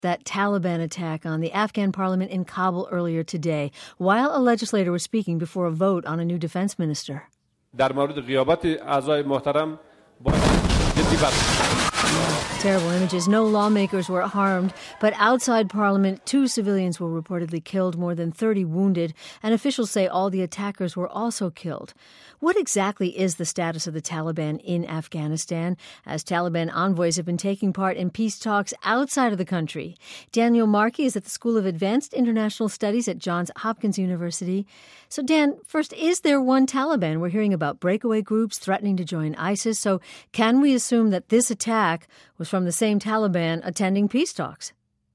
that Taliban attack on the Afghan parliament in Kabul earlier today, while a legislator was speaking before a vote on a new defense minister. Terrible images. No lawmakers were harmed, but outside Parliament, 2 civilians were reportedly killed, more than 30 wounded, and officials say all the attackers were also killed. What exactly is the status of the Taliban in Afghanistan, as Taliban envoys have been taking part in peace talks outside of the country? Daniel Markey is at the School of Advanced International Studies at Johns Hopkins University. So, Dan, first, is there one Taliban? We're hearing about breakaway groups threatening to join ISIS. So can we assume that this attack was from the same Taliban attending peace talks?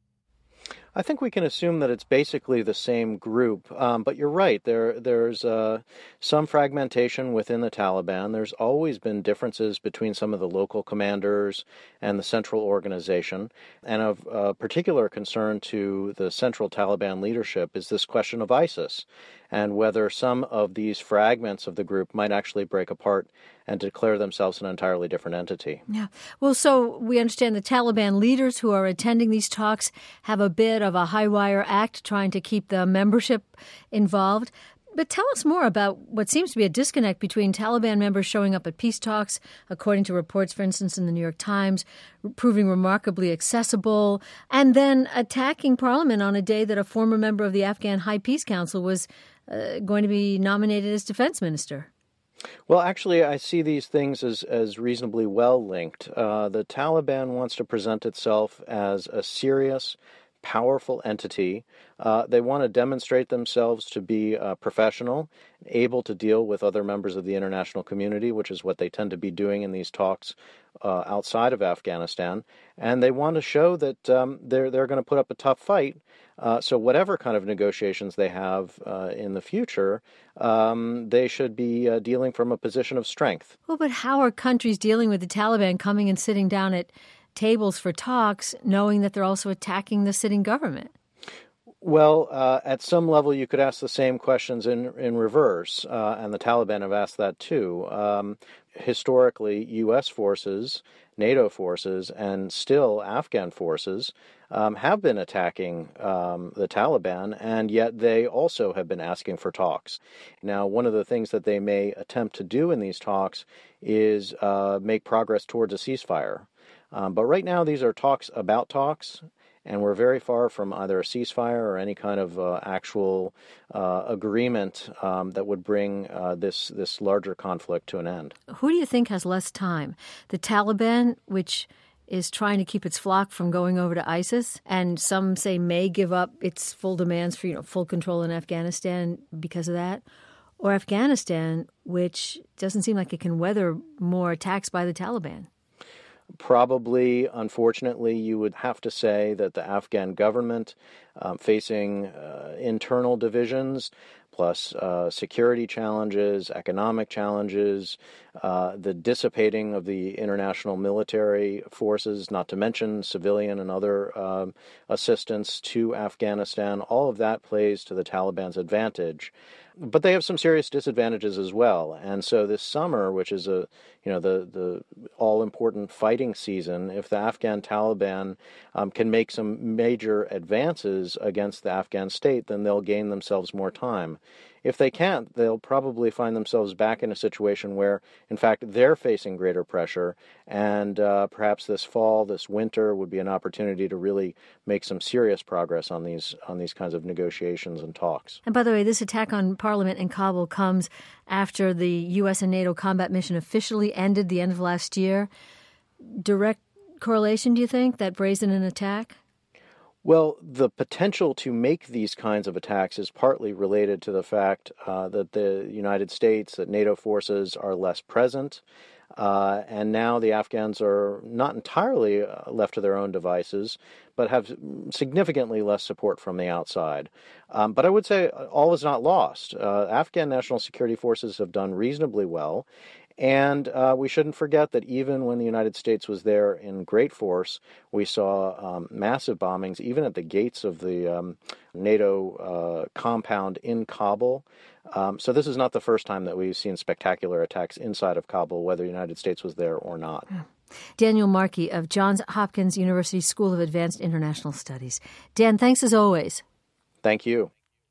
I think we can assume that it's basically the same group, but you're right. There's some fragmentation within the Taliban. There's always been differences between some of the local commanders and the central organization. And of particular concern to the central Taliban leadership is this question of ISIS and whether some of these fragments of the group might actually break apart and declare themselves an entirely different entity. Yeah. Well, so we understand the Taliban leaders who are attending these talks have a bit of a high-wire act trying to keep the membership involved. But tell us more about what seems to be a disconnect between Taliban members showing up at peace talks, according to reports, for instance, in the New York Times, proving remarkably accessible, and then attacking Parliament on a day that a former member of the Afghan High Peace Council was going to be nominated as defense minister. Well, actually, I see these things as reasonably well linked. The Taliban wants to present itself as a serious, powerful entity. They want to demonstrate themselves to be professional, able to deal with other members of the international community, which is what they tend to be doing in these talks outside of Afghanistan. And they want to show that they're going to put up a tough fight. So whatever kind of negotiations they have in the future, they should be dealing from a position of strength. Well, but how are countries dealing with the Taliban coming and sitting down at tables for talks, knowing that they're also attacking the sitting government? Well, at some level, you could ask the same questions in reverse, and the Taliban have asked that too. Historically, U.S. forces, NATO forces, and still Afghan forces have been attacking the Taliban, and yet they also have been asking for talks. Now, one of the things that they may attempt to do in these talks is make progress towards a ceasefire. But right now, these are talks about talks, and we're very far from either a ceasefire or any kind of actual agreement that would bring this larger conflict to an end. Who do you think has less time? The Taliban, which is trying to keep its flock from going over to ISIS, and some say may give up its full demands for full control in Afghanistan because of that, or Afghanistan, which doesn't seem like it can weather more attacks by the Taliban? Probably, unfortunately, you would have to say that the Afghan government, facing internal divisions, plus security challenges, economic challenges, the dissipating of the international military forces, not to mention civilian and other assistance to Afghanistan, all of that plays to the Taliban's advantage. But they have some serious disadvantages as well. And so this summer, which is the all-important fighting season, if the Afghan Taliban can make some major advances against the Afghan state, then they'll gain themselves more time. If they can't, they'll probably find themselves back in a situation where, in fact, they're facing greater pressure, and perhaps this fall, this winter, would be an opportunity to really make some serious progress on these kinds of negotiations and talks. And by the way, this attack on Parliament in Kabul comes after the U.S. and NATO combat mission officially ended the end of last year. Direct correlation, do you think, that brazen an attack? Well, the potential to make these kinds of attacks is partly related to the fact that the United States, that NATO forces are less present, and now the Afghans are not entirely left to their own devices, but have significantly less support from the outside. But I would say all is not lost. Afghan national security forces have done reasonably well. And we shouldn't forget that even when the United States was there in great force, we saw massive bombings, even at the gates of the NATO compound in Kabul. So this is not the first time that we've seen spectacular attacks inside of Kabul, whether the United States was there or not. Daniel Markey of Johns Hopkins University School of Advanced International Studies. Dan, thanks as always. Thank you.